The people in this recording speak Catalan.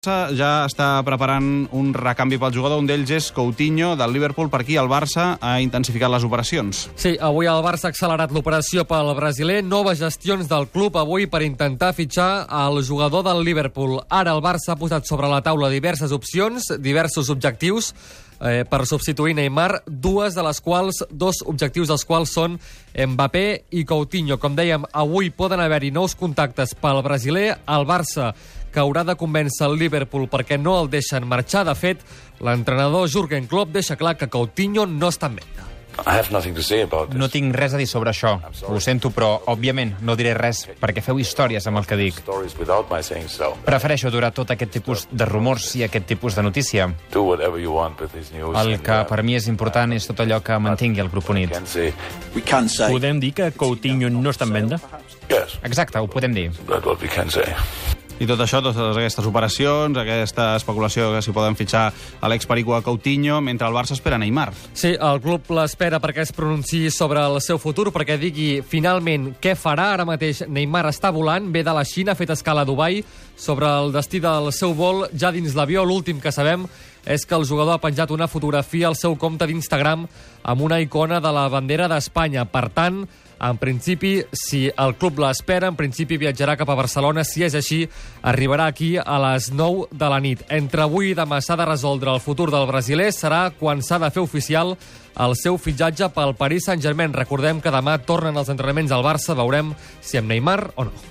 Ja està preparant un recanvi pel jugador. Un d'ells és Coutinho, del Liverpool. Per aquí el Barça ha intensificat les operacions. Sí, avui el Barça ha accelerat l'operació pel brasiler. Noves gestions del club avui per intentar fitxar el jugador del Liverpool. Ara el Barça ha posat sobre la taula diverses opcions, diversos objectius per substituir Neymar, dos objectius dels quals són Mbappé i Coutinho. Com dèiem, avui poden haver-hi nous contactes pel brasiler. El Barça que haurà de convèncer el Liverpool perquè no el deixen marxar. De fet, l'entrenador Jürgen Klopp deixa clar que Coutinho no està en venda. No tinc res a dir sobre això. Ho sento, però, òbviament, no diré res perquè feu històries amb el que dic. Prefereixo aturar tot aquest tipus de rumors i aquest tipus de notícia. El que per mi és important és tot allò que mantingui el grup unit. Podem dir que Coutinho no està en venda? Exacte, ho podem dir. I tot això, totes aquestes operacions, aquesta especulació que s'hi poden fitxar a l'ex-pericua Coutinho, mentre el Barça espera Neymar. Sí, el club l'espera perquè es pronunciï sobre el seu futur, perquè digui finalment què farà. Ara mateix Neymar està volant, ve de la Xina, ha fet escala a Dubai. Sobre el destí del seu vol, ja dins l'avió, l'últim que sabem és que el jugador ha penjat una fotografia al seu compte d'Instagram amb una icona de la bandera d'Espanya. Per tant, en principi, si el club l'espera, en principi viatjarà cap a Barcelona. Si és així, arribarà aquí a les 9 de la nit. Entre avui i demà s'ha de resoldre el futur del brasiler. Serà quan s'ha de fer oficial el seu fitxatge pel Paris Saint-Germain. Recordem que demà tornen els entrenaments al Barça. Veurem si amb Neymar o no.